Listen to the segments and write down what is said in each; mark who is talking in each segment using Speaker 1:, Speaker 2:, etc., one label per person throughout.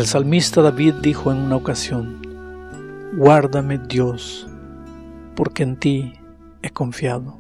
Speaker 1: El salmista David dijo en una ocasión: guárdame, Dios, porque en ti he confiado.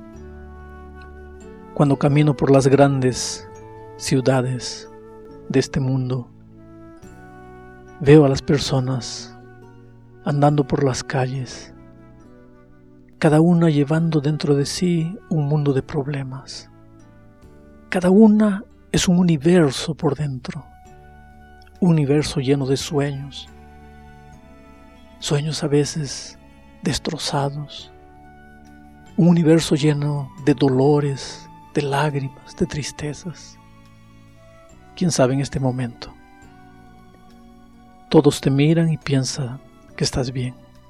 Speaker 1: Cuando camino por las grandes ciudades de este mundo, veo a las personas andando por las calles, cada una llevando dentro de sí un mundo de problemas. Cada una es un universo por dentro, un universo lleno de sueños, sueños a veces destrozados, un universo lleno de dolores, de lágrimas, de tristezas. ¿Quién sabe en este momento? Todos te miran y piensan que estás bien,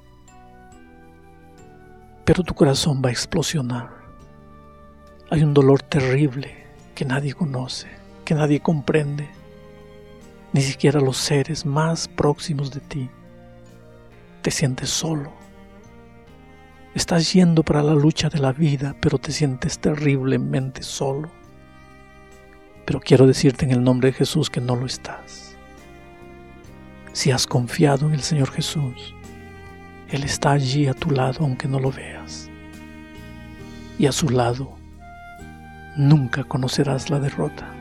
Speaker 1: pero tu corazón va a explosionar. Hay un dolor terrible que nadie conoce, que nadie comprende, ni siquiera los seres más próximos de ti. Te sientes solo. Estás yendo para la lucha de la vida, pero te sientes terriblemente solo. Pero quiero decirte en el nombre de Jesús que no lo estás. Si has confiado en el Señor Jesús, Él está allí a tu lado aunque no lo veas. Y a su lado nunca conocerás la derrota.